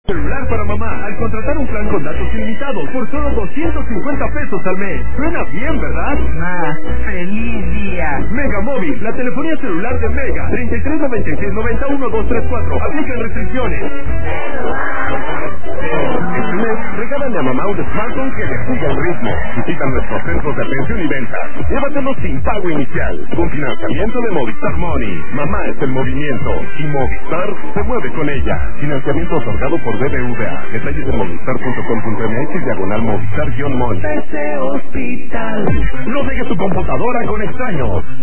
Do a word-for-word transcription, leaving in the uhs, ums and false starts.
Celular para mamá, al contratar un plan con datos ilimitados por solo doscientos cincuenta pesos al mes. Suena bien, ¿verdad? Ma, feliz día. Mega Móvil, la telefonía celular de Mega. treinta y tres noventa y seis noventa uno dos tres cuatro. Aplican restricciones. Este mes, regálale a mamá un smartphone que le siga el ritmo. Visita nuestros centros de atención y venta. Llévatelo sin pago inicial. Con financiamiento de Movistar Money. Mamá es el movimiento. Y Movistar se mueve con ella. Financiamiento otorgado por B B V A. Detalles en movistar punto com punto m x diagonal Movistar-Money. Ese hospital. No dejes tu computadora con extraños.